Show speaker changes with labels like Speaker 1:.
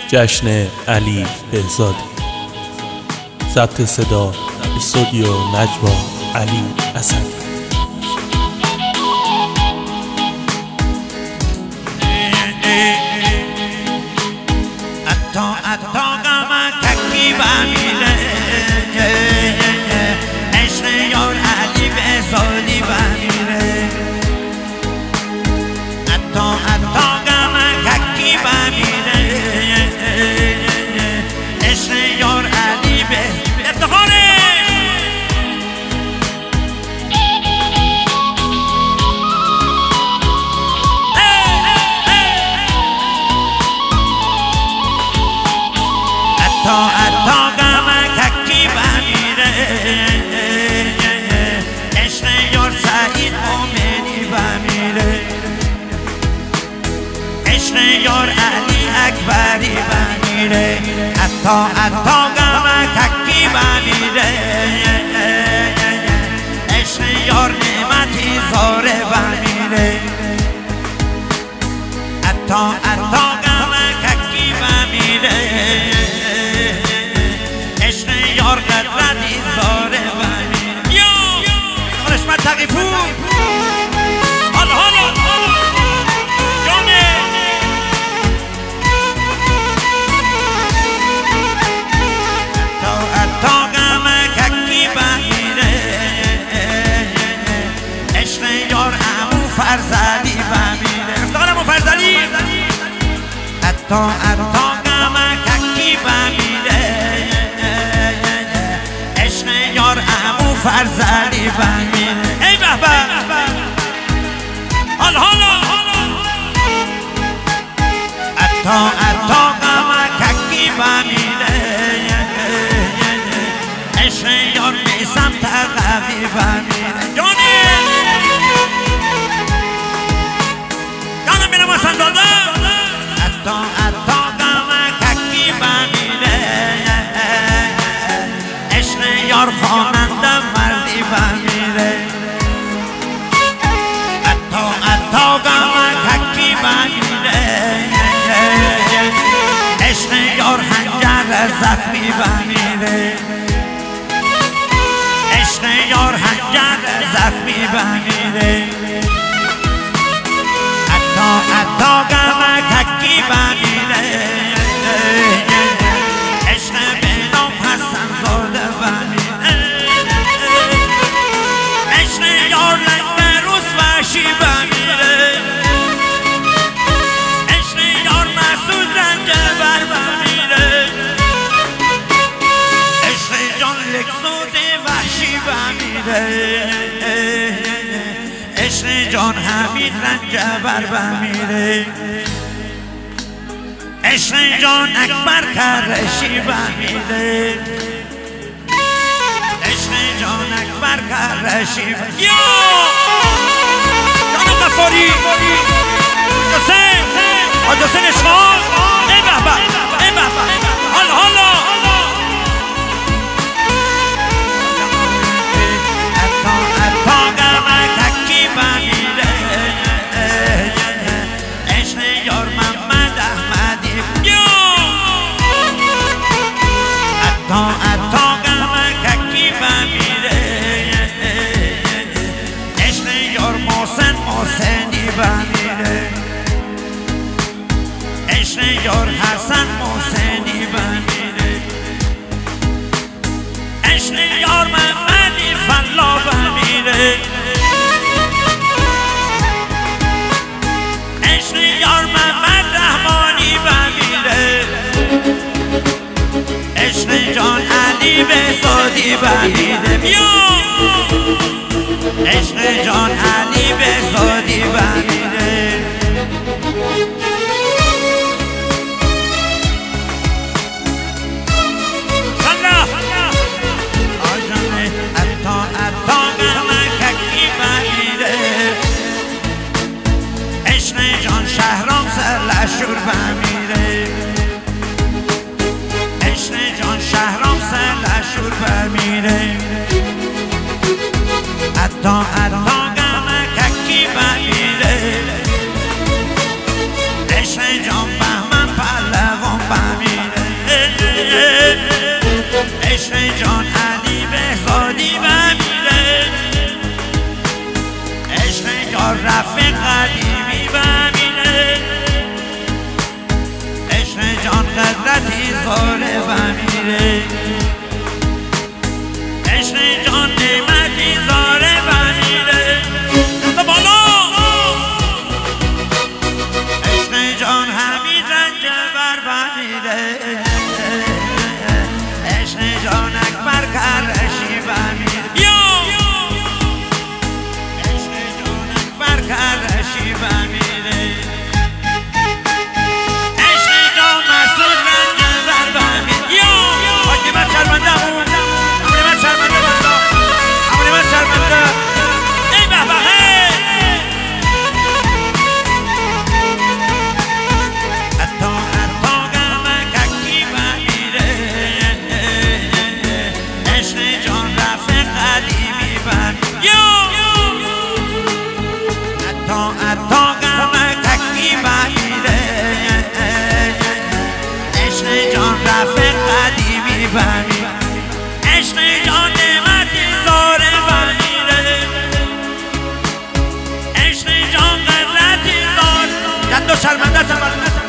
Speaker 1: جشن علی بهزادی. ضبط صدا استودیو نجوا علی اسدی.
Speaker 2: اتا غم تکی بمیره عشق یار علی بهزادی بمیره. اتا غم تکی بمیره عشق یار علی به افتخاره. اتا غم تکی بمیره عشق یار سعید مومنی بمیره. عشق یار علی اکبری بمیره. اتا غم تکی بمیره عشق یار نعمتی زاره بمیره. اتا غم تکی بمیره عشق یار قدرتی زاره بمیره. یا رشمت تقی پور حالا جامعه اتا غم تکی بمیره عشق یار عمو فرزلی بمیره. افتخار عمو فرزلی. اتا غم تکی بمیره عشق یار عمو فرزلی بمیره. ای به به حالا اتا غم تکی بمیره عشق یار میسم تقوی بمیره. جانم بینم و سنداده. اتا غم تکی بمیره عشق یار خواننده مردی بمیره. اتا غم تکی بمیره عشق یار حنجر زخمی بمیره. عشق یار حنجر زخمی بمیره. اتا غم تکی بمیره عشق بینام حسن زاده بمیره. عشق یار لنگروس وحشی بمیره. عشق یار مسعود رنجبر بمیره. عشق جان لکسود وحشی بمیره. عشق جان حمید رنجبر بمیره. عشق جان اکبر کرشی بمیره. عشق جان اکبر کرشی بمیره. یا جان غفاری حسین اشخاص. ای به به ای به به حالا اتا غم تکی بمیره عشق یار محمد احمدی. اتا غم تکی بمیره عشق یار محسنی بمیره. عشق یار حسن محسنی بمیره. عشق یار محمدی فلا بمیره. عشق یار محمد رحمانی بمیره. عشق جان علی بهزادی بمیره. عشق جان علی بهزادی بمیره. اتا غم تکی بمیره عشق جان شهرام سرلشور بمیره. عشق جان شهرام سرلشور بمیره. اتا غم تکی بمیره و شرمنده